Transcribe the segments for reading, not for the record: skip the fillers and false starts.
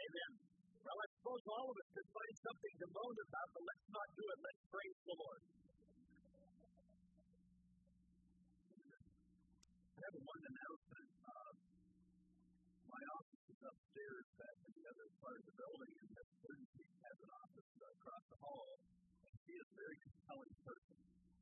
Amen. Well, I suppose all of us could find something to moan about, but let's not do it. Let's praise the Lord. I have one announcement. My office is upstairs back in the other part of the building, and Miss Lindsay has an office across the hall, and she is a very compelling person.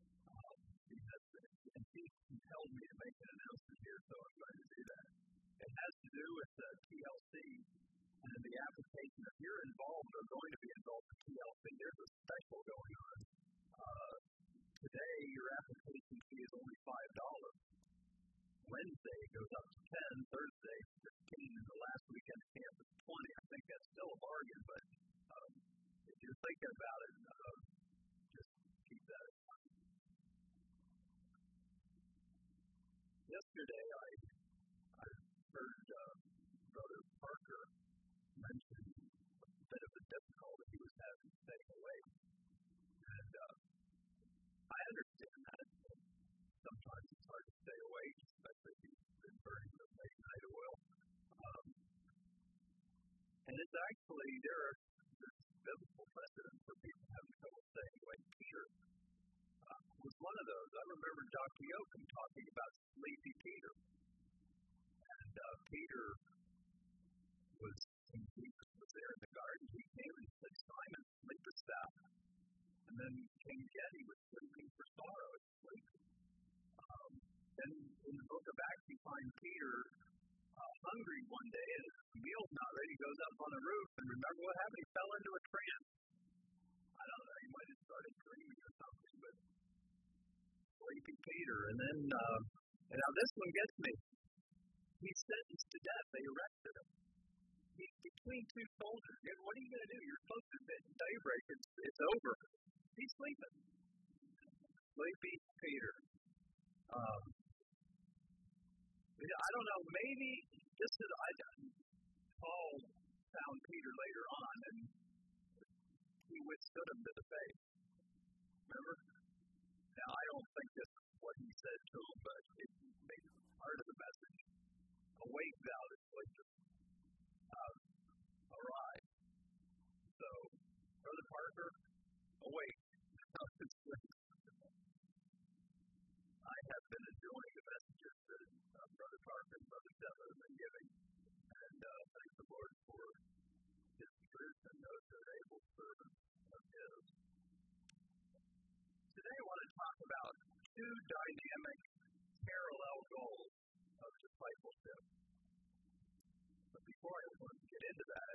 And she compelled me to make an announcement here, so I'm going to do that. It has to do with TLC and the application. If you're involved or going to be involved in TLC, there's a special going on. Today, your application fee is only $5. Wednesday it goes up to 10, Thursday 15, and the last weekend of camp is 20. I think that's still a bargain, but if you're thinking about it, just keep that in mind. Yesterday, I heard Brother Parker mention a bit of the difficulty he was having staying awake. And I understand that. Sometimes it's hard to stay awake, especially if you've been burning the late night oil. And it's actually, there's biblical precedent for people having trouble staying awake. Peter was one of those. I remember Dr. Yoakum talking about sleepy Peter. And Peter when Jesus was there in the garden. He came and said, Simon, sleepest thou? And then King Geddy was sleeping for sorrow and sleeping. Then in the book of Acts, you find Peter hungry one day, and the meal's not ready. He goes up on the roof, and remember what happened? He fell into a trance. I don't know, he might have started dreaming or something, but sleepy Peter. And then, and now this one gets me. He's sentenced to death. They arrested him. He's between two soldiers. What are you going to do? You're supposed to at daybreak. It's over. He's sleeping. Sleepy Peter. I don't know, maybe just as Paul found Peter later on, and he withstood him to the face. Remember? Now, I don't think this is what he said to him, but it makes part of the message. Awake thou that sleepest. Arise. So, Brother Parker, awake. I have been enjoying the messages that Brother Parker and Brother Devin have been giving, and thank the Lord for His truth and those that are able servants of His. Today I want to talk about two dynamic, parallel goals of discipleship. But before I get into that,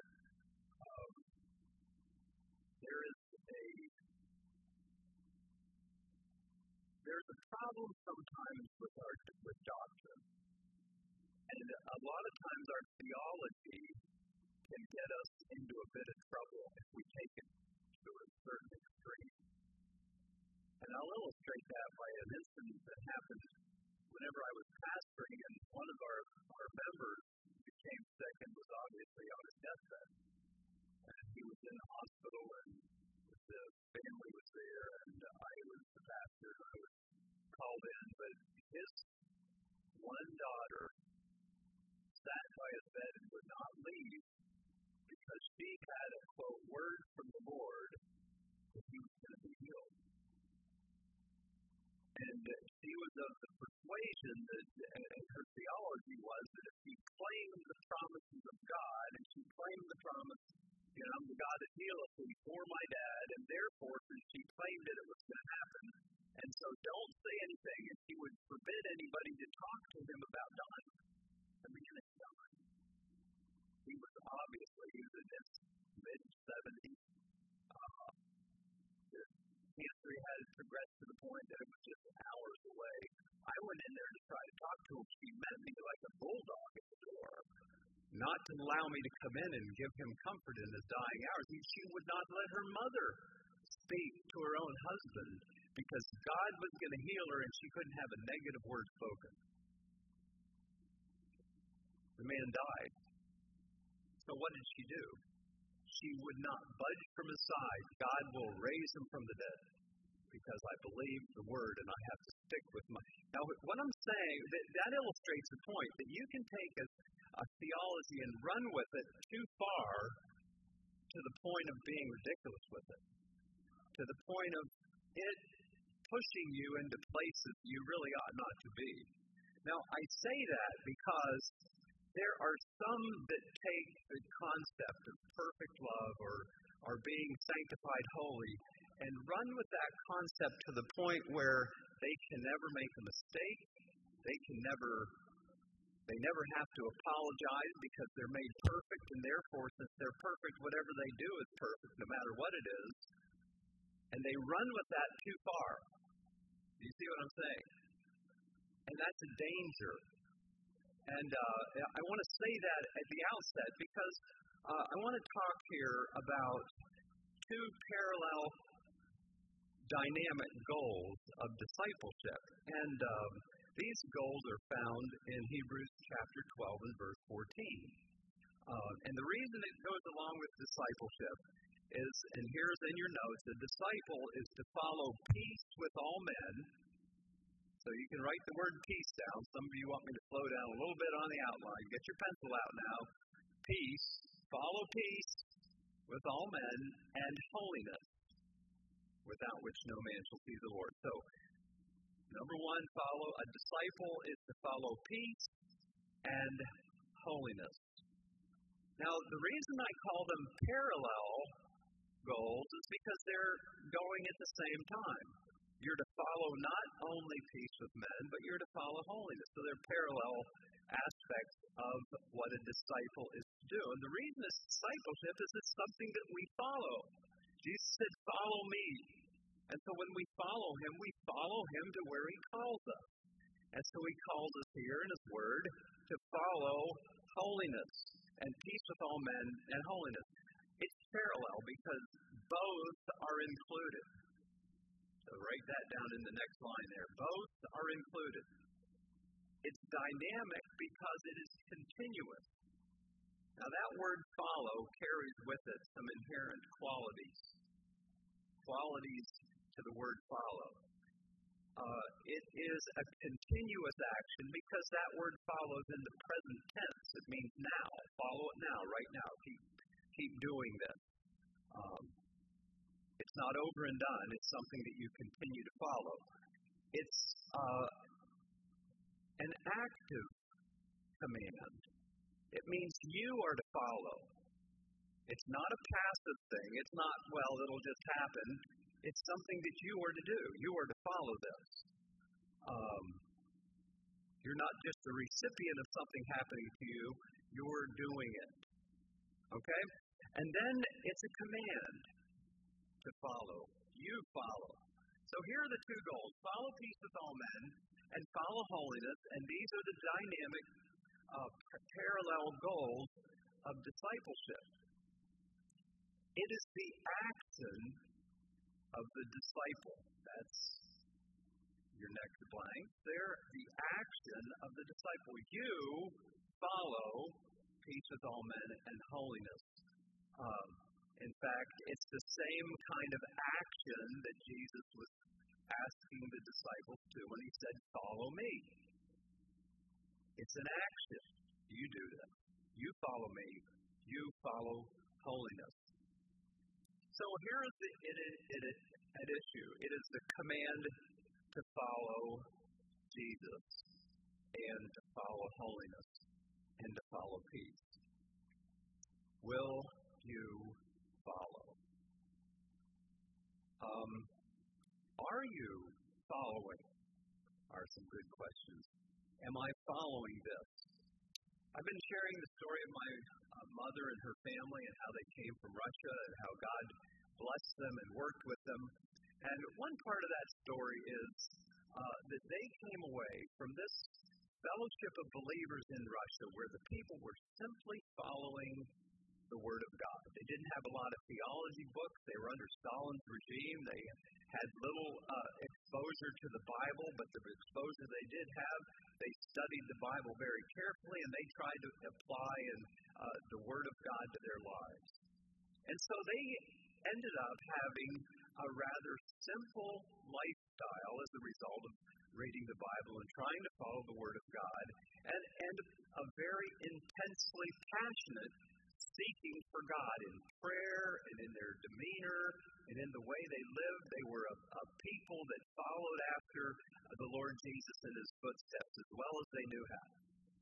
there's a problem sometimes with doctrine. And a lot of times our theology can get us into a bit of trouble if we take it to a certain extreme. And I'll illustrate that by an incident that happened whenever I was pastoring, and one of our members became sick and was obviously on his deathbed. And he was in the hospital, and the family was there, and I was the pastor, and I was called in. But his one daughter sat by his bed and would not leave because she had a, quote, word from the Lord that he was going to be healed. And she was of the persuasion that, and her theology was that if she claimed the promises of God, and she claimed the promise, I'm the God that healeth thee for my dad, and therefore, since she claimed it was going to happen, and so don't say anything, and she would forbid anybody to talk to him about dying. The man is dying. He was in his mid-70s. Cancer had progressed to the point that it was just hours away. I went in there to try to talk to him. She met me like a bulldog at the door, not to allow me to come in and give him comfort in his dying hours. She would not let her mother speak to her own husband because God was going to heal her and she couldn't have a negative word spoken. The man died. So what did she do? She would not budge from his side. God will raise him from the dead because I believe the word and I have to stick with my... Now, what I'm saying, that illustrates the point that you can take a theology and run with it too far to the point of being ridiculous with it, to the point of it pushing you into places you really ought not to be. Now, I say that because there are some that take the concept of perfect love or being sanctified holy and run with that concept to the point where they can never make a mistake. They never have to apologize because they're made perfect, and therefore, since they're perfect, whatever they do is perfect, no matter what it is. And they run with that too far. Do you see what I'm saying? And that's a danger. And I want to say that at the outset because I want to talk here about two parallel dynamic goals of discipleship. And these goals are found in Hebrews chapter 12 and verse 14. And the reason it goes along with discipleship is, and here's in your notes, a disciple is to follow peace with all men. So you can write the word peace down. Some of you want me to slow down a little bit on the outline. Get your pencil out now. Peace, follow peace with all men, and holiness, without which no man shall see the Lord. So, number one, a disciple is to follow peace and holiness. Now, the reason I call them parallel goals is because they're going at the same time. You're to follow not only peace with men, but you're to follow holiness. So they're parallel aspects of what a disciple is to do. And the reason it's discipleship is it's something that we follow. Jesus said, "Follow me." And so when we follow him to where he calls us. And so he calls us here in his word to follow holiness and peace with all men and holiness. It's parallel because both are included. So write that down in the next line there. Both are included. It's dynamic because it is continuous. Now that word follow carries with it some inherent qualities. Qualities to the word follow. It is a continuous action because that word follows in the present tense. It means now. Follow it now, right now. Keep doing this. It's not over and done. It's something that you continue to follow. It's an active command. It means you are to follow. It's not a passive thing. It's not, well, it'll just happen. It's something that you are to do. You are to follow this. You're not just a recipient of something happening to you. You're doing it. Okay? And then it's a command to follow. You follow. So here are the two goals. Follow peace with all men and follow holiness. And these are the dynamic parallel goals of discipleship. It is the action of the disciple. That's your next blank. There, the action of the disciple. You follow peace with all men and holiness. In fact, it's the same kind of action that Jesus was asking the disciples to when he said, "Follow me." It's an action. You do this. You follow me. You follow holiness. So here is at issue. It is the command to follow Jesus and to follow holiness and to follow peace. Will you follow? Are you following? Are some good questions. Am I following this? I've been sharing the story of my mother and her family and how they came from Russia and how God blessed them and worked with them. And one part of that story is that they came away from this fellowship of believers in Russia where the people were simply following the Word of God. They didn't have a lot of theology books. They were under Stalin's regime. They had little exposure to the Bible, but the exposure they did have, they studied the Bible very carefully, and they tried to apply the Word of God to their lives. And so they ended up having a rather simple lifestyle as a result of reading the Bible and trying to follow the Word of God, and a very intensely passionate seeking for God in prayer and in their demeanor and in the way they lived. They were a people that followed after the Lord Jesus in His footsteps as well as they knew how.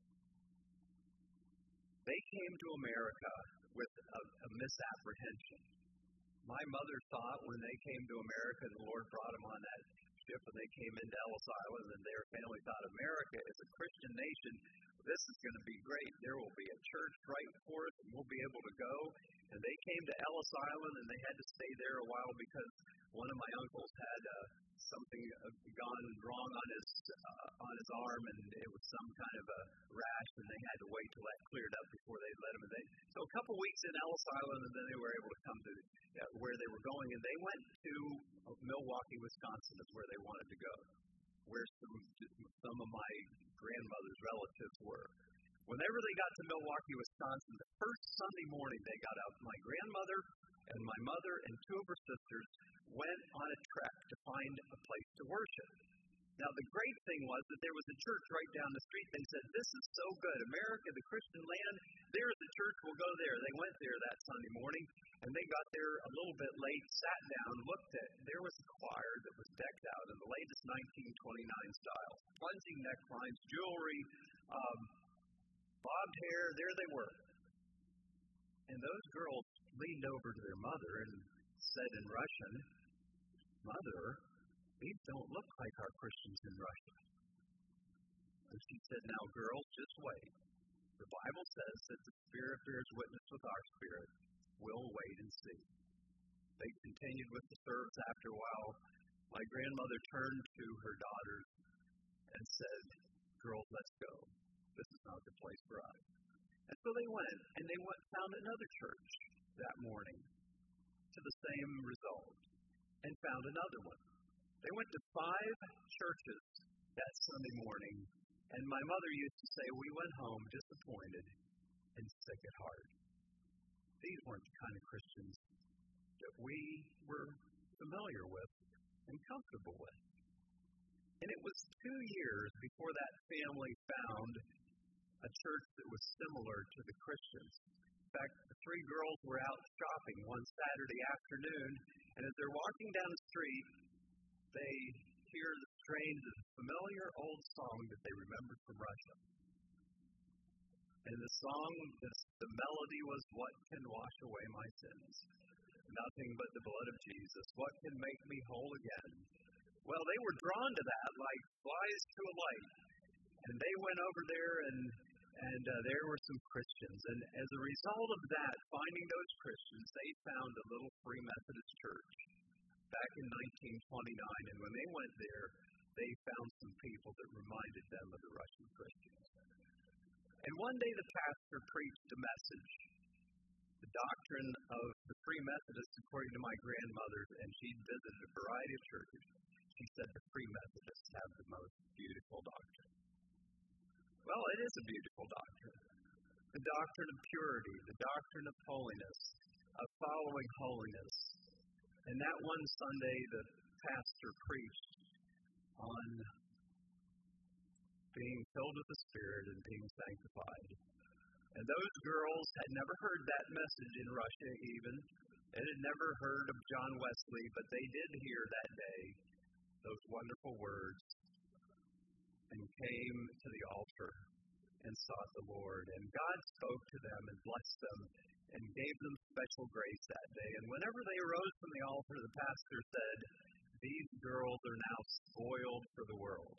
They came to America with a misapprehension. My mother thought when they came to America and the Lord brought them on that ship and they came into Ellis Island and their family thought America is a Christian nation. This is going to be great. There will be a church right for us and we'll be able to go. And they came to Ellis Island and they had to stay there a while because one of my uncles had something gone wrong on his arm and it was some kind of a rash and they had to wait till that cleared up before they let him in. So a couple weeks in Ellis Island and then they were able to come to where they were going, and they went to Milwaukee, Wisconsin is where they wanted to go, where some of my grandmother's relatives were. Whenever they got to Milwaukee, Wisconsin, the first Sunday morning they got up, my grandmother and my mother and two of her sisters went on a trek to find a place to worship. Now, the great thing was that there was a church right down the street. They said, this is so good. America, the Christian land, there's the church, we'll go there. They went there that Sunday morning, and they got there a little bit late, sat down, looked at, there was a choir that was decked out in the latest 1929 style. Plunging necklines, jewelry, bobbed hair, there they were. And those girls leaned over to their mother and said in Russian, Mother, these don't look like our Christians in Russia. And she said, now girls, just wait. The Bible says that the Spirit bears witness with our spirit. We'll wait and see. They continued with the service. After a while, my grandmother turned to her daughters and said, girls, let's go. This is not the place for us. And so they went, and they found another church that morning to the same result, and found another one. They went to 5 churches that Sunday morning, and my mother used to say, we went home disappointed and sick at heart. These weren't the kind of Christians that we were familiar with and comfortable with. And it was 2 years before that family found a church that was similar to the Christians. In fact, the 3 girls were out shopping one Saturday afternoon, and as they're walking down the street, they hear the strains of a familiar old song that they remembered from Russia. And the song, the melody was, what can wash away my sins? Nothing but the blood of Jesus. What can make me whole again? Well, they were drawn to that like flies to a light. And they went over there and there were some Christians. And as a result of that, finding those Christians, they found a little Free Methodist church back in 1929, and when they went there, they found some people that reminded them of the Russian Christians. And one day the pastor preached a message, the doctrine of the Free Methodists, according to my grandmother, and she'd visited a variety of churches. She said the Free Methodists have the most beautiful doctrine. Well, it is a beautiful doctrine. The doctrine of purity, the doctrine of holiness, of following holiness. And that one Sunday, the pastor preached on being filled with the Spirit and being sanctified. And those girls had never heard that message in Russia even. They had never heard of John Wesley, but they did hear that day those wonderful words and came to the altar and sought the Lord. And God spoke to them and blessed them and gave them special grace that day. And whenever they arose from the altar, the pastor said, these girls are now spoiled for the world.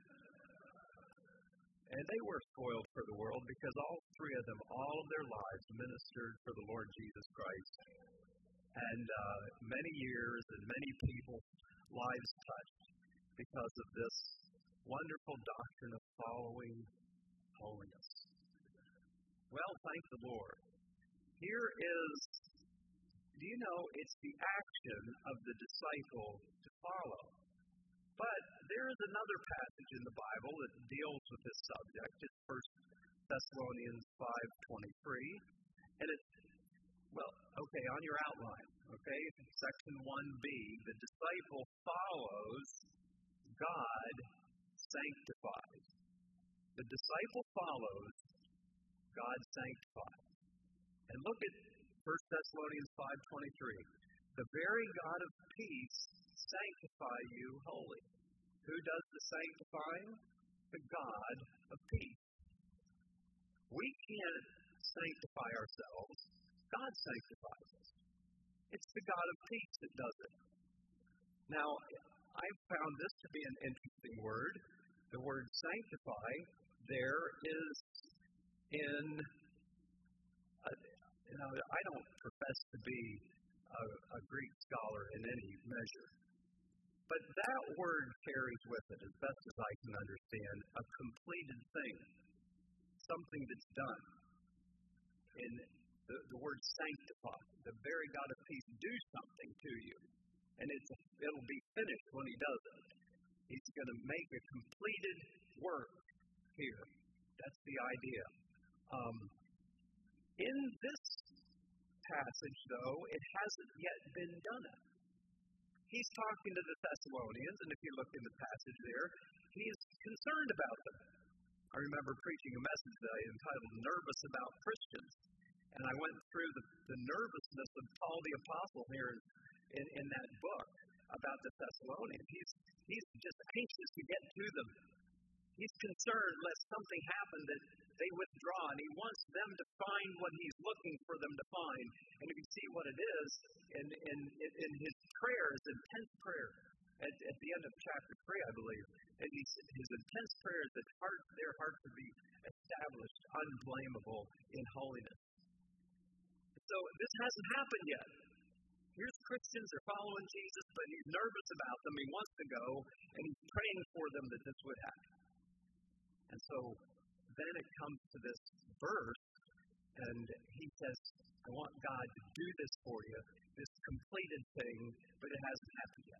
And they were spoiled for the world because all 3 of them, all of their lives, ministered for the Lord Jesus Christ. And many years and many people's lives touched because of this wonderful doctrine of following holiness. Well, thank the Lord. Here is, do you know, it's the action of the disciple to follow. But there is another passage in the Bible that deals with this subject. It's 1 Thessalonians 5:23. And it's, well, okay, on your outline, okay, section 1b, the disciple follows God sanctifies. The disciple follows, God sanctifies. And look at 1 Thessalonians 5:23. The very God of peace sanctify you wholly. Who does the sanctifying? The God of peace. We can't sanctify ourselves. God sanctifies us. It's the God of peace that does it. Now, I found this to be an interesting word. The word sanctify there is in, I don't profess to be a Greek scholar in any measure, but that word carries with it, as best as I can understand, a completed thing, something that's done. In the word sanctify, the very God of peace do something to you, and it'll be finished when He does it. He's going to make a completed work here. That's the idea. In this passage, though, it hasn't yet been done. He's talking to the Thessalonians, and if you look in the passage there, he's concerned about them. I remember preaching a message that I entitled Nervous About Christians, and I went through the nervousness of Paul the Apostle here in that book about the Thessalonians. He's just anxious to get to them. He's concerned lest something happen that they withdraw, and he wants them to find what he's looking for them to find. And you can see what it is in his prayers, intense prayer at the end of chapter 3, I believe. And his intense prayer is that their hearts would be established, unblameable in holiness. So this hasn't happened yet. Here's Christians, they're following Jesus, but he's nervous about them. He wants to go, and he's praying for them that this would happen. And so then it comes to this verse, and he says, I want God to do this for you, this completed thing, but it hasn't happened yet.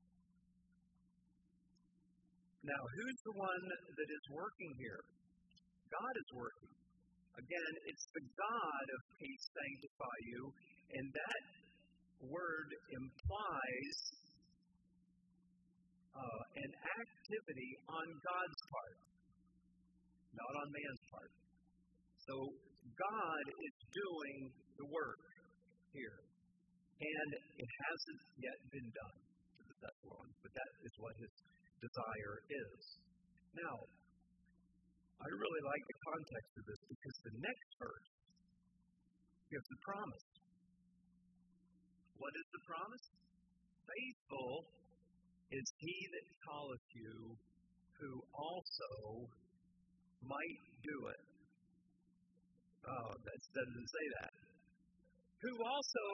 Now, who's the one that is working here? God is working. Again, it's the God of peace sanctify you, and that word implies an activity on God's part, not on man's part. So God is doing the work here, and it hasn't yet been done to the Thessalonians, but that is what his desire is. Now, I really like the context of this because the next verse gives the promise. What is the promise? Faithful is he that calleth you, who also might do it. Oh, that doesn't say that. Who also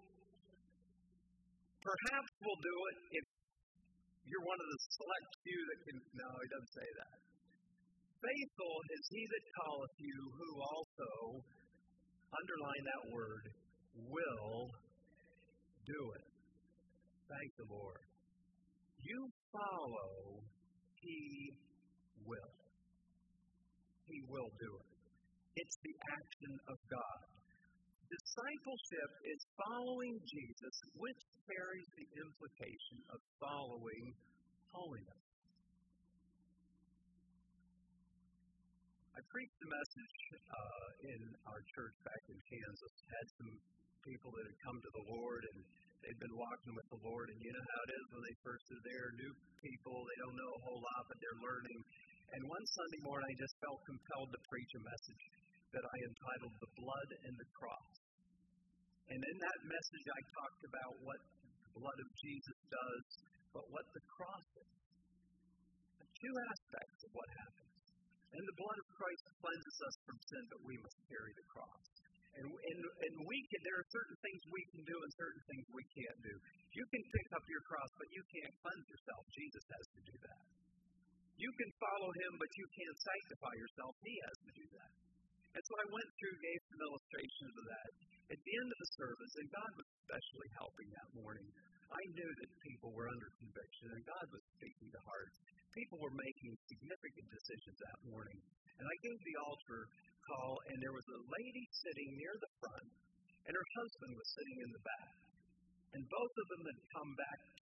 perhaps will do it if you're one of the select few that can. No, he doesn't say that. Faithful is he that calleth you, who also, underline that word, will do it. Thank the Lord. You follow, he will. He will do it. It's the action of God. Discipleship is following Jesus, which carries the implication of following holiness. I preached a message in our church back in Kansas. Had some people that had come to the Lord, and they'd been walking with the Lord, and you know how it is when they first are there, new people, they don't know a whole lot, but they're learning. And one Sunday morning, I just felt compelled to preach a message that I entitled The Blood and the Cross. And in that message, I talked about what the blood of Jesus does, but what the cross is. Two aspects of what happens. And the blood of Christ cleanses us from sin, but we must carry the cross. And there are certain things we can do and certain things we can't do. You can pick up your cross, but you can't cleanse yourself. Jesus has to do that. You can follow him, but you can't sanctify yourself. He has to do that. And so I went through, gave some illustrations of that. At the end of the service, and God was especially helping that morning, I knew that people were under conviction, and God was speaking to hearts. People were making significant decisions that morning. And I gave the altar call, and there was a lady sitting near the front, and her husband was sitting in the back. And both of them had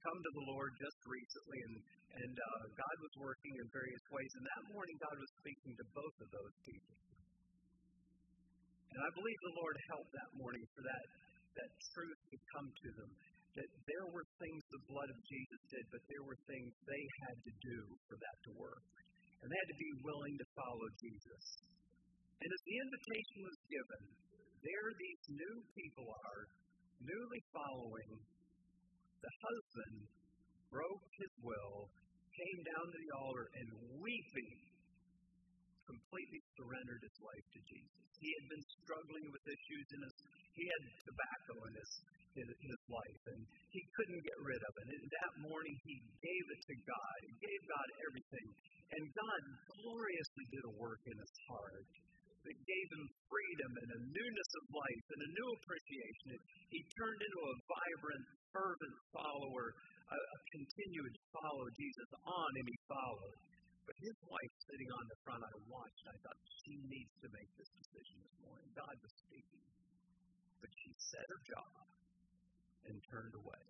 come to the Lord just recently, and God was working in various ways. And that morning, God was speaking to both of those people. And I believe the Lord helped that morning for that truth to come to them. That there were things the blood of Jesus did, but there were things they had to do for that to work. And they had to be willing to follow Jesus. And as the invitation was given, there these new people are, newly following. The husband broke his will, came down to the altar, and weeping, completely surrendered his life to Jesus. He had been struggling with issues he had tobacco in his life, and he couldn't get rid of it. And that morning he gave it to God. He gave God everything. And God gloriously did a work in his heart that gave him freedom and a newness of life and a new appreciation. He turned into a vibrant, fervent follower, a continued follow Jesus on, and he followed. But his wife sitting on the front, I watched, and I thought, she needs to make this decision this morning. God was speaking. But she set her job and turned away.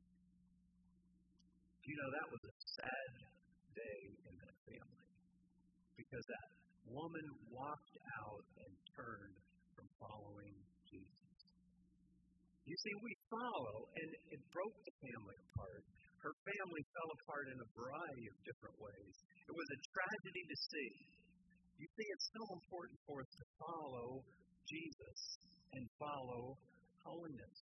You know, that was a sad day in that family. Because that woman walked out and turned from following Jesus. You see, we follow, and it broke the family apart. Her family fell apart in a variety of different ways. It was a tragedy to see. You see, it's so important for us to follow Jesus and follow holiness.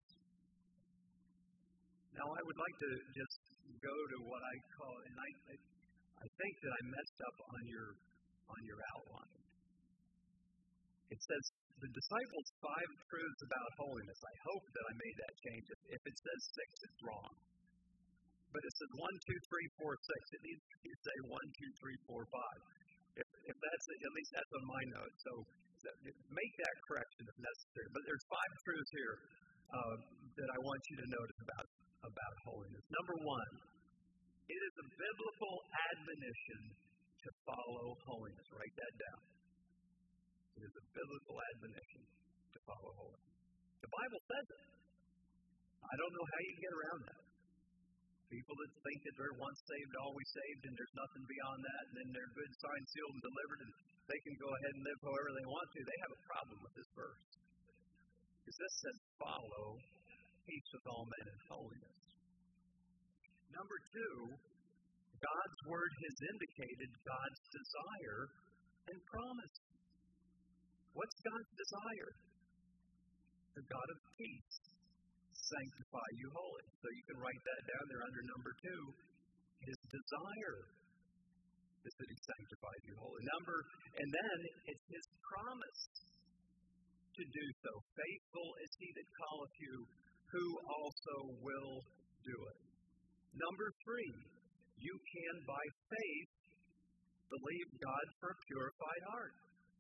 Now, I would like to just go to what I call, and I think that I messed up on your outline. It says, the disciples' 5 truths about holiness. I hope that I made that change. If it says 6, it's wrong. But it says 1, 2, 3, 4, 6. It needs to say 1, 2, 3, 4, 5. If that's at least that's on my note. So make that correction if necessary. But there's 5 truths here that I want you to notice about holiness. Number 1, it is a biblical admonition to follow holiness. Write that down. It is a biblical admonition to follow holiness. The Bible says it. I don't know how you get around that. People that think that they're once saved, always saved, and there's nothing beyond that, and then they're good, signed, sealed, and delivered, and they can go ahead and live however they want to. They have a problem with this verse. Because this says, follow peace with all men and holiness. Number 2, God's word has indicated God's desire and promise. What's God's desire? The God of peace. Sanctify you holy. So you can write that down there under number 2. His desire is that he sanctifies you holy. And then it's his promise to do so. Faithful is he that calleth you, who also will do it. Number 3, you can by faith believe God for a purified heart.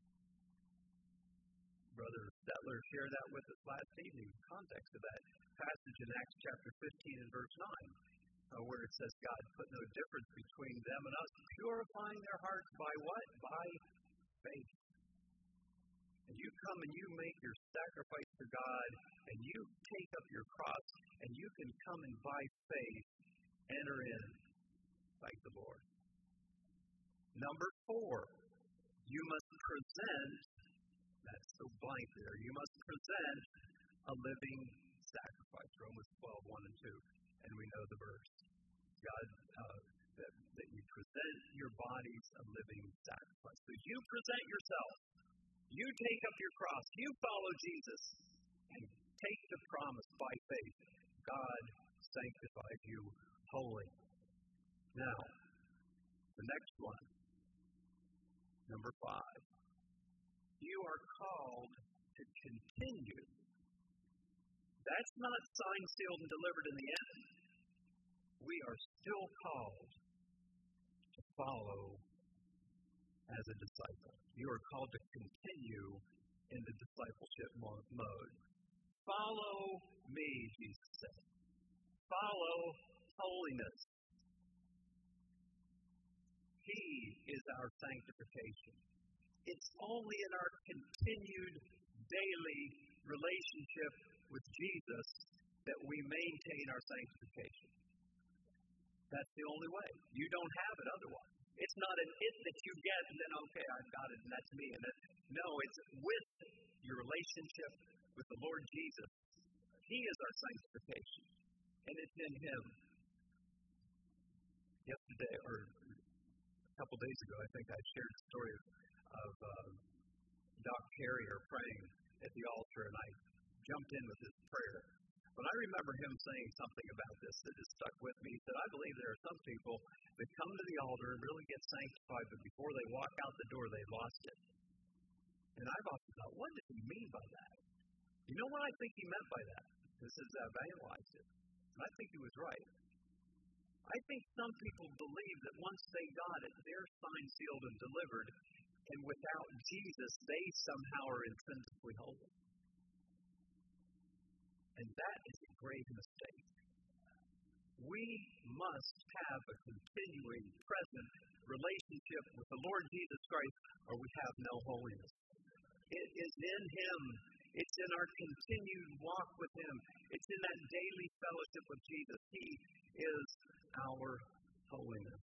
Brother Stettler shared that with us last evening, in context of that passage in Acts chapter 15 and verse 9, where it says God put no difference between them and us, purifying their hearts by what? By faith. And you come and you make your sacrifice to God, and you take up your cross, and you can come and by faith enter in. Thank the Lord. Number 4, you must present. That's so blank there. You must present a living sacrifice. Romans 12, 1 and 2. And we know the verse. God, that you present your bodies a living sacrifice. So you present yourself. You take up your cross. You follow Jesus. And take the promise by faith. God sanctified you holy. Now, the next one. Number 5. You are called to continue. That's not signed, sealed, and delivered in the end. We are still called to follow as a disciple. You are called to continue in the discipleship mode. Follow me, Jesus said. Follow holiness. He is our sanctification. It's only in our continued daily relationship with Jesus that we maintain our sanctification. That's the only way. You don't have it otherwise. It's not an it that you get and then, okay, I've got it and that's me. No, it's with your relationship with the Lord Jesus. He is our sanctification. And it's in Him. Yesterday, or a couple days ago, I think I shared the story of Doc Carrier praying at the altar, and I jumped in with his prayer. But I remember him saying something about this that has stuck with me. He said, I believe there are some people that come to the altar and really get sanctified, but before they walk out the door, they've lost it. And I've often thought, what does he mean by that? You know what I think he meant by that? This is I've analyzed it. And I think he was right. I think some people believe that once they got it, they're signed, sealed, and delivered, and without Jesus, they somehow are intrinsically holy. And that is a grave mistake. We must have a continuing, present relationship with the Lord Jesus Christ, or we have no holiness. It is in Him. It's in our continued walk with Him. It's in that daily fellowship with Jesus. He is our holiness.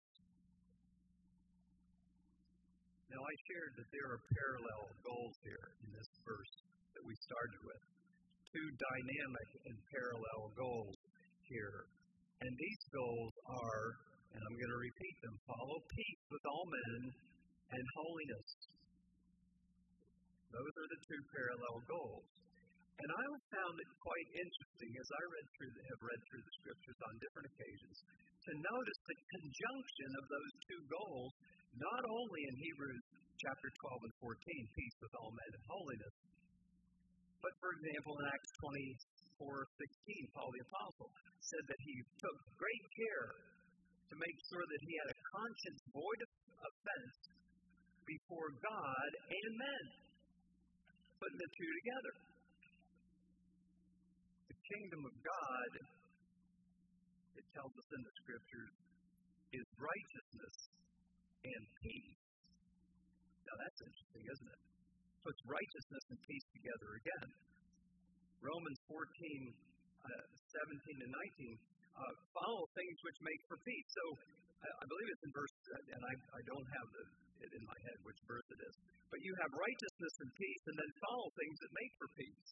Now, I shared that there are parallel goals here in this verse that we started with. Two dynamic and parallel goals here. And these goals are, and I'm going to repeat them, follow peace with all men and holiness. Those are the two parallel goals. And I found it quite interesting as I have read through the Scriptures on different occasions to notice the conjunction of those two goals, not only in Hebrews chapter 12 and 14, peace with all men and holiness, but for example in Acts 24:16, Paul the Apostle said that he took great care to make sure that he had a conscience void of offense before God and men. Putting the two together. The kingdom of God, it tells us in the Scriptures, is righteousness and peace. Now that's interesting, isn't it? Puts righteousness and peace together again. Romans 14, 17 and 19, follow things which make for peace. So I believe it's in verse, and I don't have it in my head which verse it is, but you have righteousness and peace, and then follow things that make for peace.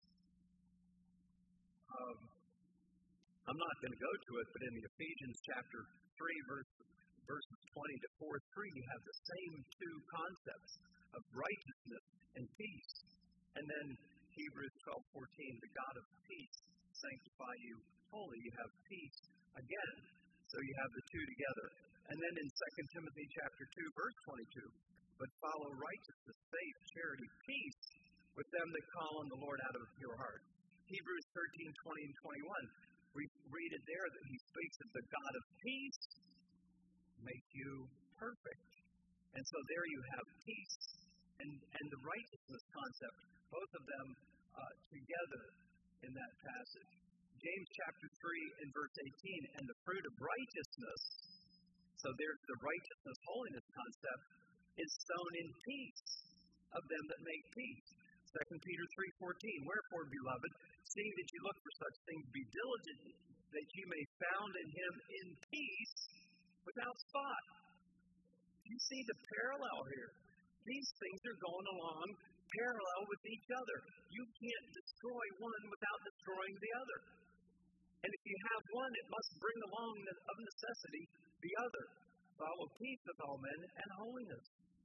I'm not going to go to it, but in the Ephesians chapter 3, verses 20 to 4:3, you have the same two concepts of righteousness and peace. And then Hebrews 12:14, the God of peace sanctify you wholly. You have peace again. So you have the two together. And then in 2 Timothy chapter 2, verse 22, but follow righteousness, faith, charity, peace with them that call on the Lord out of your heart. Hebrews 13:20 and 21, we read it there that He speaks of the God of peace make you perfect. And so there you have peace and the righteousness concept, both of them together in that passage. James chapter 3 and verse 18, and the fruit of righteousness, so there's the righteousness, holiness concept, is sown in peace of them that make peace. 2 Peter 3:14, wherefore, beloved, seeing that you look for such things, be diligent that you may found in Him in peace without spot. You see the parallel here. These things are going along parallel with each other. You can't destroy one without destroying the other. And if you have one, it must bring along of necessity the other. Follow peace with all men and holiness.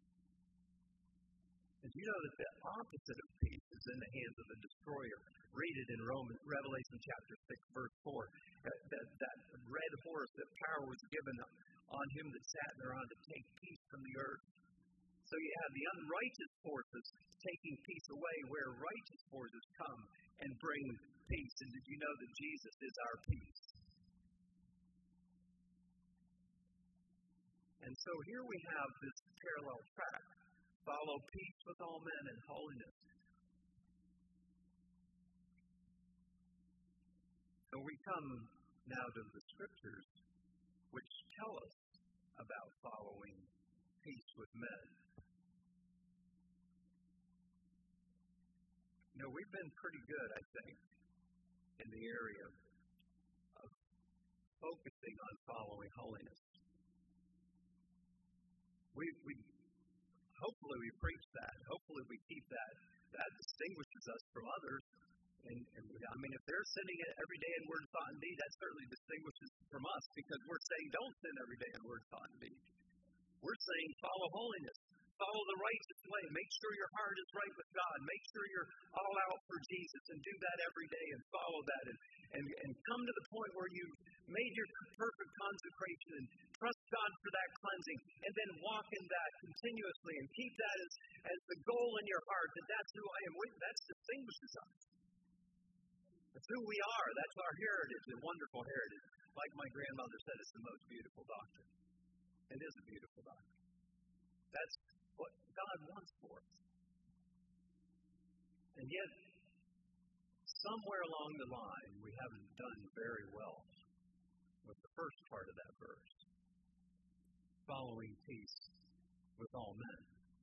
Did you know that the opposite of peace is in the hands of the destroyer? Read it in Revelation chapter 6, verse 4. That red horse, that power was given on him that sat thereon to take peace from the earth. So you have the unrighteous forces taking peace away, where righteous forces come and bring peace. And did you know that Jesus is our peace? And so here we have this parallel track. Follow peace with all men and holiness. So we come now to the Scriptures, which tell us about following peace with men. You know, we've been pretty good, I think, in the area of focusing on following holiness. Hopefully we preach that. Hopefully we keep that. That distinguishes us from others. And if they're sinning every day in word, thought, and deed, that certainly distinguishes from us because we're saying don't sin every day in word, thought, and deed. We're saying follow holiness. Follow the righteous way. Make sure your heart is right with God. Make sure you're all out for Jesus and do that every day and follow that and come to the point where you've made your perfect consecration and trust God for that cleansing and then walk in that continuously and keep that as the goal in your heart that that's who I am. That distinguishes us. That's who we are. That's our heritage, a wonderful heritage. Like my grandmother said, it's the most beautiful doctrine. It is a beautiful doctrine. That's what God wants for us. And yet, somewhere along the line, we haven't done very well with the first part of that verse. Following peace with all men.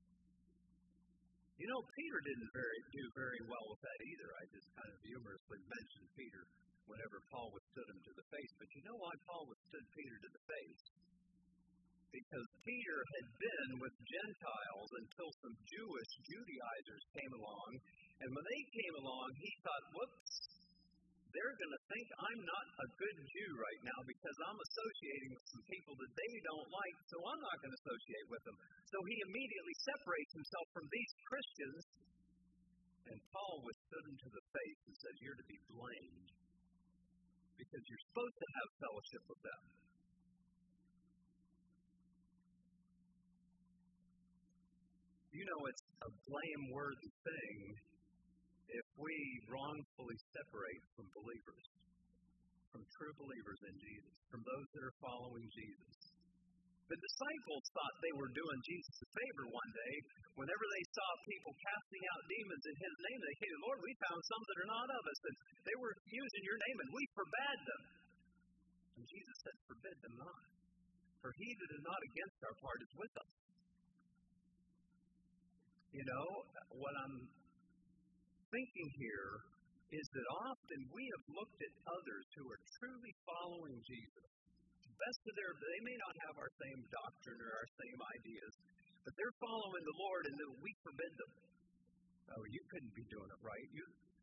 You know, Peter didn't do very well with that either. I just kind of humorously mentioned Peter whenever Paul withstood him to the face. But you know why Paul withstood Peter to the face? Because Peter had been with Gentiles until some Jewish Judaizers came along. And when they came along, he thought, whoops, they're going to think I'm not a good Jew right now because I'm associating with some people that they don't like, so I'm not going to associate with them. So he immediately separates himself from these Christians. And Paul withstood him to the face and said, you're to be blamed because you're supposed to have fellowship with them. You know, it's a blameworthy thing if we wrongfully separate from believers, from true believers in Jesus, from those that are following Jesus. The disciples thought they were doing Jesus a favor one day. Whenever they saw people casting out demons in His name, they came, Lord, we found some that are not of us, and they were using your name, and we forbade them. And Jesus said, forbid them not. For he that is not against our part is with us. You know, what I'm thinking here is that often we have looked at others who are truly following Jesus. They may not have our same doctrine or our same ideas, but they're following the Lord and then we forbid them. Oh, you couldn't be doing it right.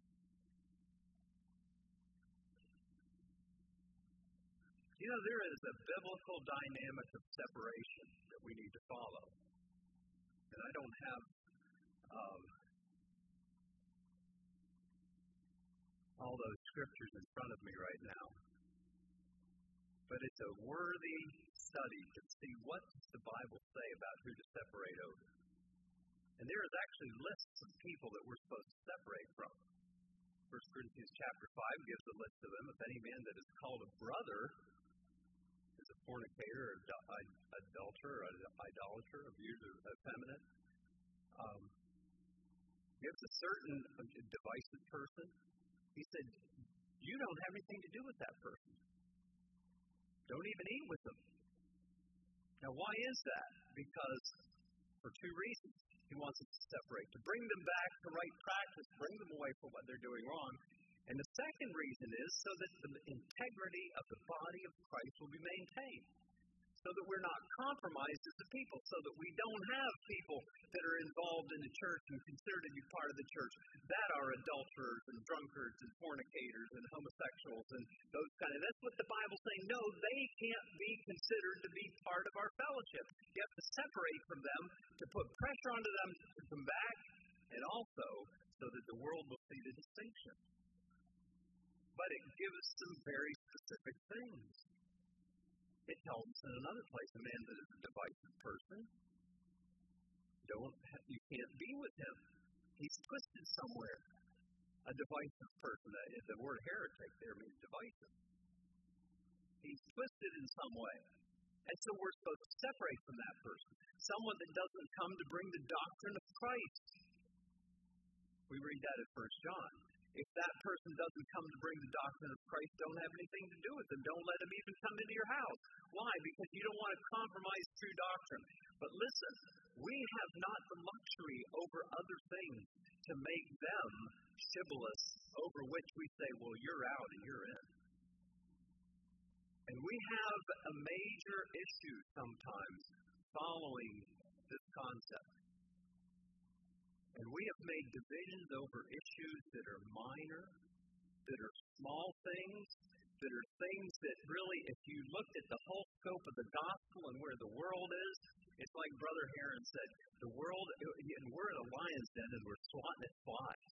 You know, there is a biblical dynamic of separation that we need to follow. And I don't have all those scriptures in front of me right now. But it's a worthy study to see what does the Bible say about who to separate over. And there is actually lists of people that we're supposed to separate from. 1 Corinthians chapter 5 gives a list of them. If any man that is called a brother is a fornicator, or adulterer, or idolater, abuser, effeminate, gives a certain divisive person. He said, you don't have anything to do with that person. Don't even eat with them. Now, why is that? Because for two reasons. He wants us to separate, to bring them back to right practice, bring them away from what they're doing wrong. And the second reason is so that the integrity of the body of Christ will be maintained. So that we're not compromised as a people, so that we don't have people that are involved in the church and considered to be part of the church that are adulterers and drunkards and fornicators and homosexuals and those kind of. That's what the Bible's saying. No, they can't be considered to be part of our fellowship. You have to separate from them to put pressure onto them to come back, and also so that the world will see the distinction. But it gives some very specific things. It tells us in another place, a man that is a divisive person, you can't be with him. He's twisted somewhere. A divisive person, the word heretic there means divisive. He's twisted in some way. And so we're supposed to separate from that person. Someone that doesn't come to bring the doctrine of Christ. We read that in 1 John. If that person doesn't come to bring the doctrine of Christ, don't have anything to do with them. Don't let them even come into your house. Why? Because you don't want to compromise true doctrine. But listen, we have not the luxury over other things to make them shibboleths over which we say, well, you're out and you're in. And we have a major issue sometimes following this concept. And we have made divisions over issues that are minor, that are small things, that are things that really, if you looked at the whole scope of the gospel and where the world is, it's like Brother Heron said, the world, and we're in a lion's den and we're swatting at flies.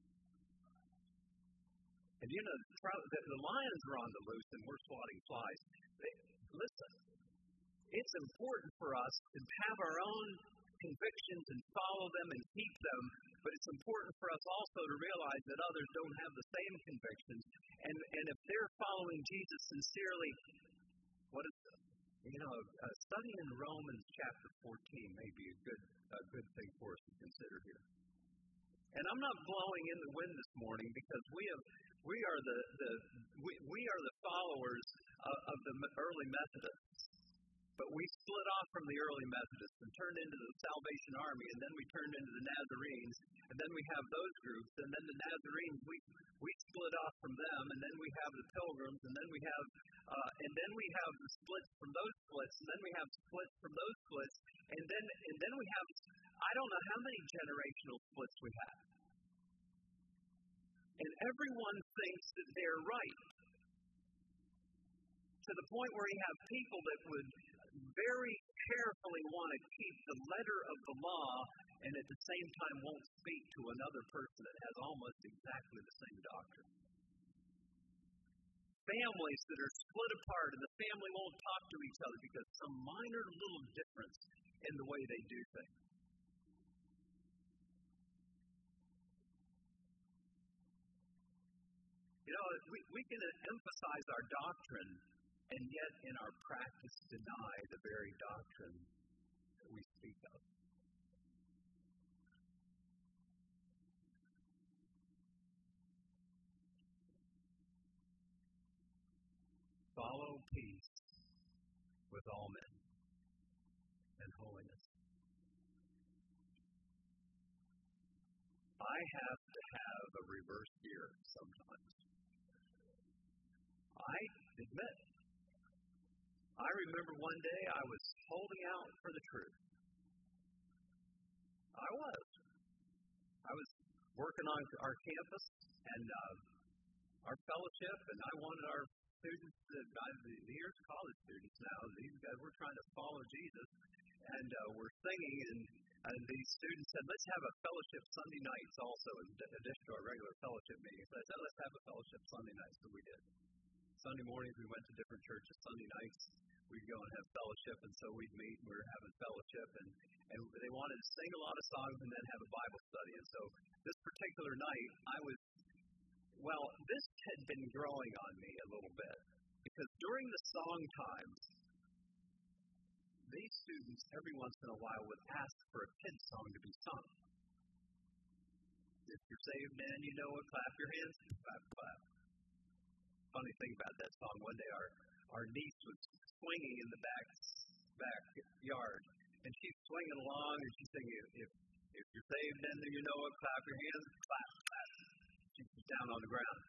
And you know, the lions are on the loose and we're swatting flies. Listen, it's important for us to have our own convictions and follow them and keep them, but it's important for us also to realize that others don't have the same convictions. And if they're following Jesus sincerely, what is studying Romans chapter 14 may be a good thing for us to consider here. And I'm not blowing in the wind this morning because we are the followers of the early Methodists. But we split off from the early Methodists and turned into the Salvation Army, and then we turned into the Nazarenes, and then we have those groups, and then the Nazarenes, we split off from them, and then we have the Pilgrims, and then we have the splits from those splits, and then we have splits from those splits, and then we have, I don't know how many generational splits we have. And everyone thinks that they're right. To the point where you have people that would very carefully want to keep the letter of the law and at the same time won't speak to another person that has almost exactly the same doctrine. Families that are split apart and the family won't talk to each other because some minor little difference in the way they do things. You know, we can emphasize our doctrine and yet in our practice deny the very doctrine that we speak of. Follow peace with all men and holiness. I have to have a reverse gear sometimes. I admit. I remember one day I was holding out for the truth. I was working on our campus and our fellowship, and I wanted our students, here's college students now, these guys, we're trying to follow Jesus, and we're singing, and these students said, let's have a fellowship Sunday nights also, in addition to our regular fellowship meetings. So I said, let's have a fellowship Sunday nights, so we did. Sunday mornings we went to different churches. Sunday nights we'd go and have fellowship, and so we'd meet and we were having fellowship, and they wanted to sing a lot of songs and then have a Bible study. And so this particular night this had been growing on me a little bit, because during the song times, these students every once in a while would ask for a kid's song to be sung. If you're saved, man, you know it, clap your hands, clap, clap. Funny thing about that song, one day our niece was swinging in the backyard, and she's swinging along, and she's singing, if you're saved, then you know it, clap your hands, clap, clap. She's down on the ground.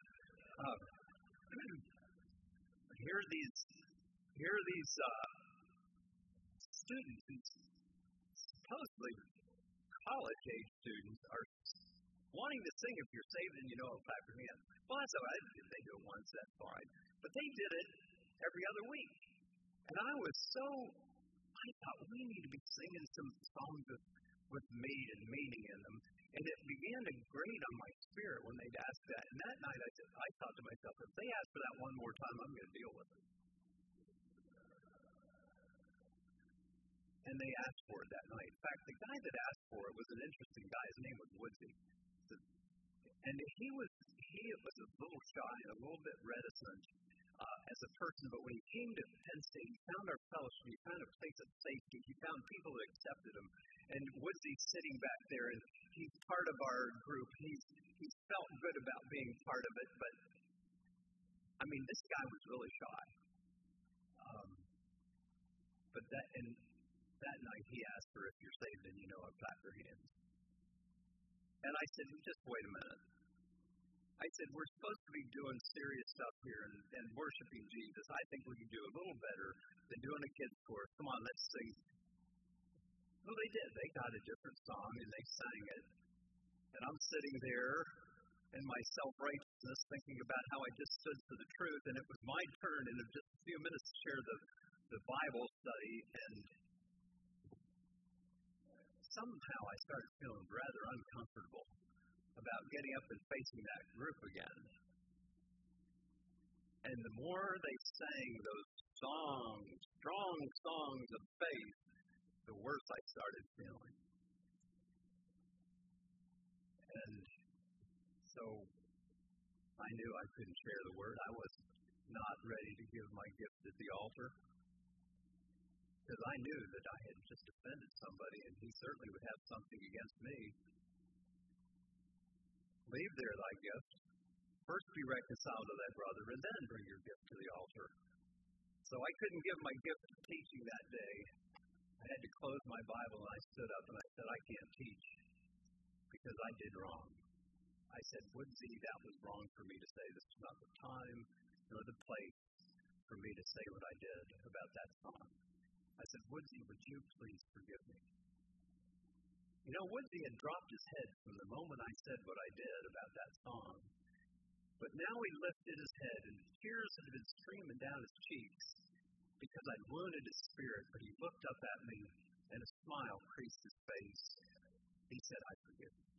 Here are these students, supposedly college-age students, are wanting to sing, if you're saved, then you know it, clap your hands. Well, that's all right. If they do it once, that's fine. But they did it every other week. And I thought, we need to be singing some songs with meat and meaning in them. And it began to grate on my spirit when they'd ask that. And that night I thought to myself, if they ask for that one more time, I'm going to deal with it. And they asked for it that night. In fact, the guy that asked for it was an interesting guy. His name was Woodsy. And he was a little shy and a little bit reticent as a person, but when he came to Penn State, he found our fellowship, he found a place of safety, he found people that accepted him. And Woodsy's sitting back there, and he's part of our group. He's felt good about being part of it, but this guy was really shy. But that night he asked her, if you're saved, then you know it, clap your hands. And I said, just wait a minute. I said, we're supposed to be doing serious stuff here and worshiping Jesus. I think we can do a little better than doing a kid's chorus. Come on, let's sing. Well, they did. They got a different song, and they sang it. And I'm sitting there in my self-righteousness thinking about how I just stood for the truth, and it was my turn in just a few minutes to share the Bible study, and somehow I started feeling rather uncomfortable about getting up and facing that group again. And the more they sang those songs, strong songs of faith, the worse I started feeling. And so I knew I couldn't share the word. I was not ready to give my gift at the altar, because I knew that I had just offended somebody, and he certainly would have something against me. Leave there thy gift. First be reconciled to thy brother, and then bring your gift to the altar. So I couldn't give my gift of teaching that day. I had to close my Bible, and I stood up and I said, I can't teach because I did wrong. I said, Woodsy, that was wrong for me to say. This is not the time nor the place for me to say what I did about that song. I said, Woodsy, would you please forgive me? You know, Woodsy had dropped his head from the moment I said what I did about that song. But now he lifted his head, and tears had been streaming down his cheeks because I'd wounded his spirit. But he looked up at me, and a smile creased his face. He said, I forgive you.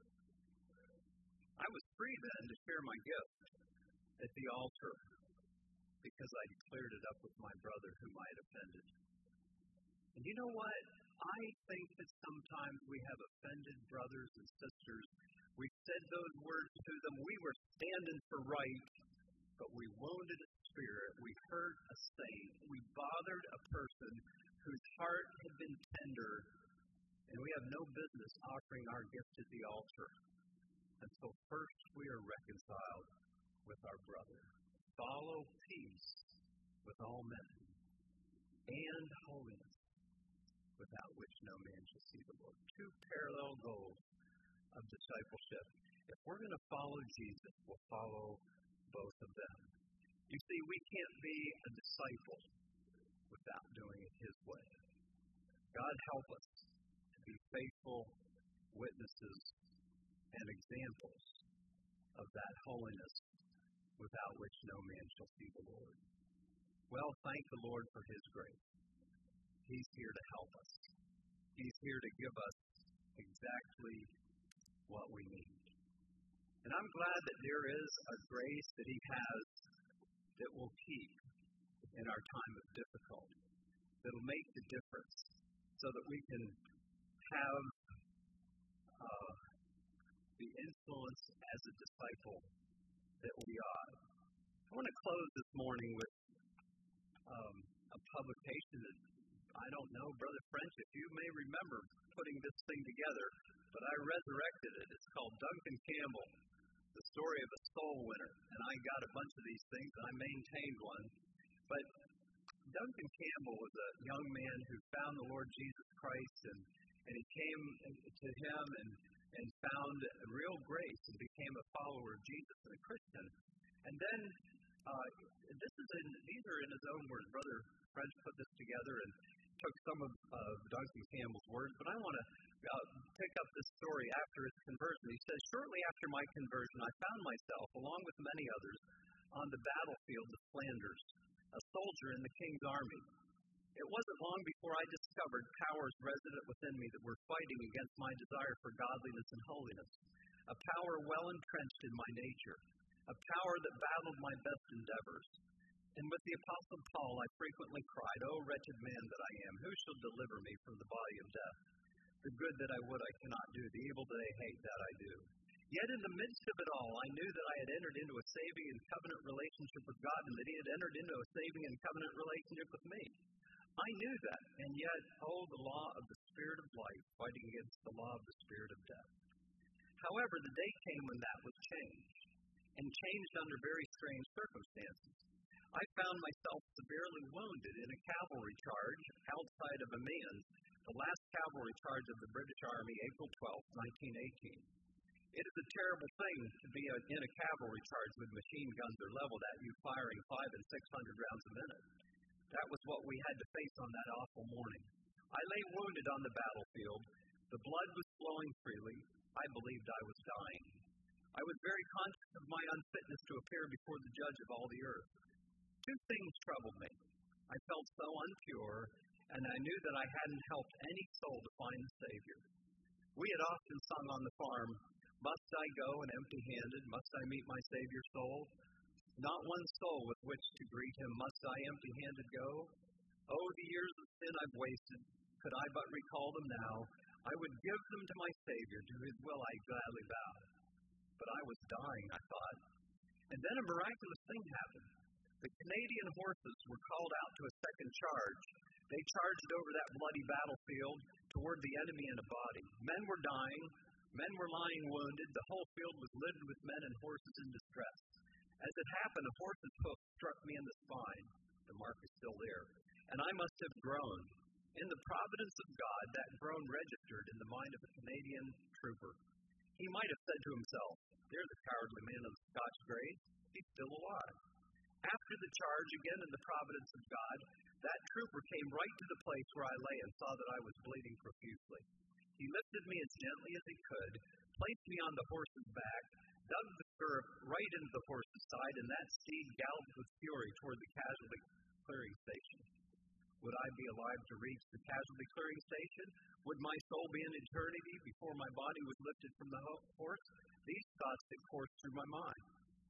I was free then to share my gift at the altar because I'd cleared it up with my brother whom I had offended. And you know what? I think that sometimes we have offended brothers and sisters. We've said those words to them. We were standing for right, but we wounded a spirit. We hurt a saint. We bothered a person whose heart had been tender, and we have no business offering our gift at the altar until first we are reconciled with our brother. Follow peace with all men and holiness, without which no man shall see the Lord. Two parallel goals of discipleship. If we're going to follow Jesus, we'll follow both of them. You see, we can't be a disciple without doing it His way. God help us to be faithful witnesses and examples of that holiness without which no man shall see the Lord. Well, thank the Lord for His grace. He's here to help us. He's here to give us exactly what we need. And I'm glad that there is a grace that He has that will keep in our time of difficulty, that will make the difference so that we can have the influence as a disciple that we are. I want to close this morning with a publication that I don't know, Brother French, if you may remember putting this thing together, but I resurrected it. It's called Duncan Campbell, The Story of a Soul Winner. And I got a bunch of these things, and I maintained one. But Duncan Campbell was a young man who found the Lord Jesus Christ, and he came to Him and found a real grace and became a follower of Jesus and a Christian. And then, these are in his own words. Brother French put this together and took some of Duncan Campbell's words, but I want to pick up this story after his conversion. He says, shortly after my conversion, I found myself, along with many others, on the battlefield of Flanders, a soldier in the king's army. It wasn't long before I discovered powers resident within me that were fighting against my desire for godliness and holiness, a power well entrenched in my nature, a power that battled my best endeavors. And with the Apostle Paul, I frequently cried, O wretched man that I am, who shall deliver me from the body of death? The good that I would I cannot do, the evil that I hate that I do. Yet in the midst of it all, I knew that I had entered into a saving and covenant relationship with God, and that He had entered into a saving and covenant relationship with me. I knew that, and yet, the law of the Spirit of life fighting against the law of the Spirit of death. However, the day came when that was changed, and changed under very strange circumstances. I found myself severely wounded in a cavalry charge outside of Amiens, the last cavalry charge of the British Army, April 12, 1918. It is a terrible thing to be in a cavalry charge with machine guns are leveled at you, firing 500 and 600 rounds a minute. That was what we had to face on that awful morning. I lay wounded on the battlefield. The blood was flowing freely. I believed I was dying. I was very conscious of my unfitness to appear before the judge of all the earth. Two things troubled me. I felt so impure, and I knew that I hadn't helped any soul to find the Savior. We had often sung on the farm, "Must I go and empty-handed? Must I meet my Savior's soul? Not one soul with which to greet him. Must I empty-handed go? Oh, the years of sin I've wasted. Could I but recall them now, I would give them to my Savior. To his will I gladly bow." But I was dying, I thought. And then a miraculous thing happened. The Canadian horses were called out to a second charge. They charged over that bloody battlefield toward the enemy in a body. Men were dying. Men were lying wounded. The whole field was littered with men and horses in distress. As it happened, a horse's hoof struck me in the spine. The mark is still there. And I must have groaned. In the providence of God, that groan registered in the mind of a Canadian trooper. He might have said to himself, "There's a cowardly man of the Scotch Greys. He's still alive." After the charge, again in the providence of God, that trooper came right to the place where I lay and saw that I was bleeding profusely. He lifted me as gently as he could, placed me on the horse's back, dug the stirrup right into the horse's side, and that steed galloped with fury toward the casualty clearing station. Would I be alive to reach the casualty clearing station? Would my soul be in eternity before my body was lifted from the horse? These thoughts had coursed through my mind.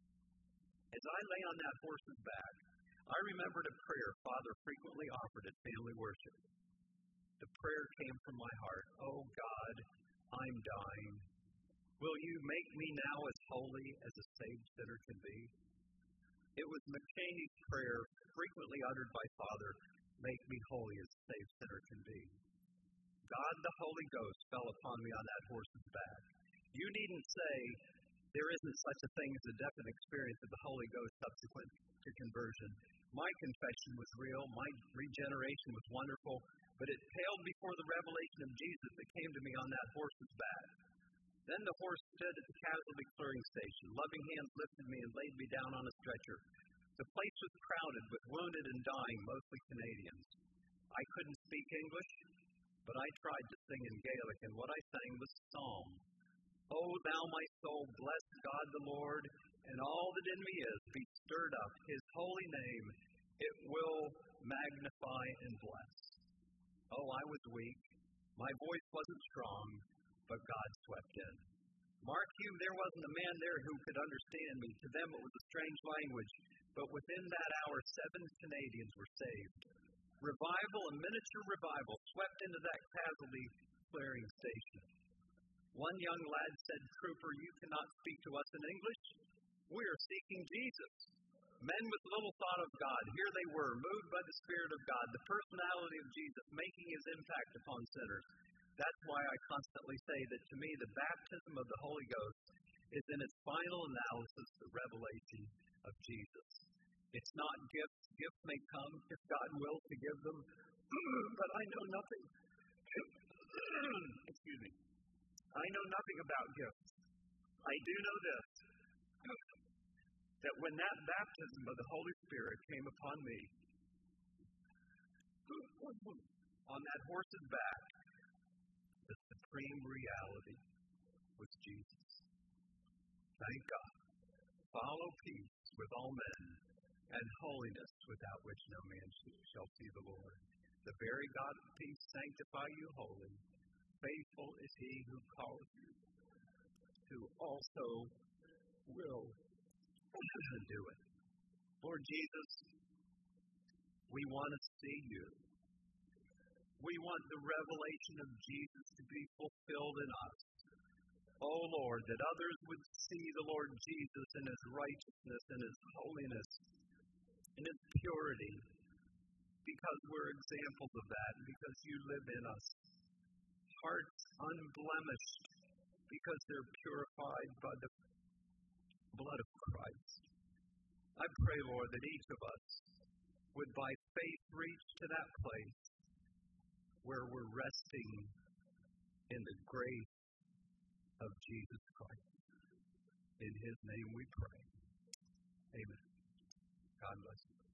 As I lay on that horse's back, I remembered a prayer Father frequently offered at family worship. The prayer came from my heart. "Oh God, I'm dying. Will you make me now as holy as a saved sinner can be?" It was McChaney's prayer, frequently uttered by Father, "Make me holy as a saved sinner can be." God the Holy Ghost fell upon me on that horse's back. You needn't say there isn't such a thing as a definite experience of the Holy Ghost subsequent to conversion. My confession was real. My regeneration was wonderful. But it paled before the revelation of Jesus that came to me on that horse's back. Then the horse stood at the casualty clearing station. Loving hands lifted me and laid me down on a stretcher. The place was crowded with wounded and dying, mostly Canadians. I couldn't speak English, but I tried to sing in Gaelic, and what I sang was a psalm. "Oh, thou my soul, bless God the Lord, and all that in me is, be stirred up. His holy name it will magnify and bless." Oh, I was weak. My voice wasn't strong, but God swept in. Mark you, there wasn't a man there who could understand me. To them it was a strange language, but within that hour 7 Canadians were saved. Revival, a miniature revival, swept into that casualty clearing station. One young lad said, "Trooper, you cannot speak to us in English. We are seeking Jesus." Men with little thought of God, here they were, moved by the Spirit of God, the personality of Jesus, making his impact upon sinners. That's why I constantly say that to me the baptism of the Holy Ghost is in its final analysis the revelation of Jesus. It's not gifts. Gifts may come if God wills to give them, but I know nothing. Excuse me. I know nothing about gifts. I do know this, that when that baptism of the Holy Spirit came upon me, on that horse's back, the supreme reality was Jesus. Thank God. Follow peace with all men, and holiness without which no man shall see the Lord. The very God of peace sanctify you wholly. Faithful is he who calls you, who also will do it. Lord Jesus, we want to see you. We want the revelation of Jesus to be fulfilled in us. Oh Lord, that others would see the Lord Jesus in his righteousness and his holiness and his purity, because we're examples of that, because you live in us. Hearts unblemished, because they're purified by the blood of Christ. I pray, Lord, that each of us would by faith reach to that place where we're resting in the grace of Jesus Christ. In His name we pray. Amen. God bless you.